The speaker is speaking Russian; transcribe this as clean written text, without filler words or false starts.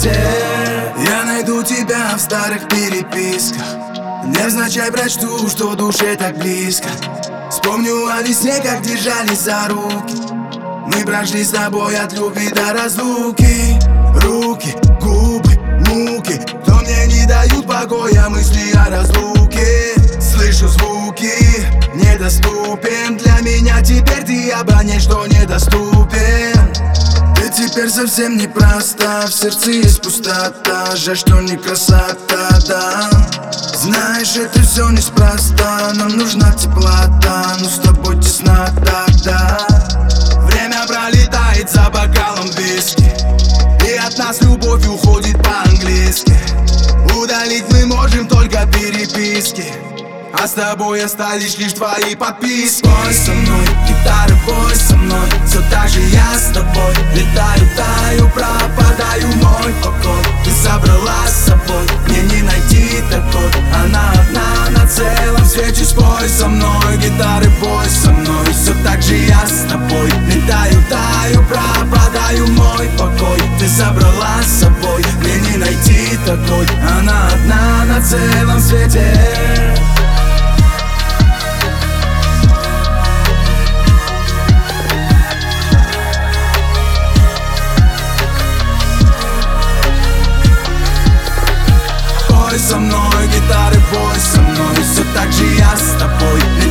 свете. Я найду тебя в старых переписках, невзначай прочту, что душе так близко. Вспомню о весне, как держались за руки. Мы прошли с тобой от любви до разлуки. Руки, губы, муки, но мне не дают покоя мысли о разлуке. Слышу звуки, недоступен для меня теперь ты абонент, что недоступен. Ты теперь совсем непроста, в сердце есть пустота. Жаль, что не красота, да. Знаешь, это все неспроста, нам нужна теплота, но с тобой теснота, да. Время пролетает за бокалом виски, и от нас любовь уходит по-английски. Удалить мы можем только переписки, а с тобой остались лишь твои подписки. Пой со мной, гитара, пой со мной, все так же я с тобой. Летаю, таю, пропадаю, мой покой. Ты забрала с собой, мне не найти такой. Она одна на целом свете. Спой со мной, гитары, пой со мной, все так же я с тобой. Летаю, таю, пропадаю, мой покой. Ты забрала с собой, мне не найти такой. Она одна на целом свете. Пой со мной, гитары, пой со мной, все так же я с тобой.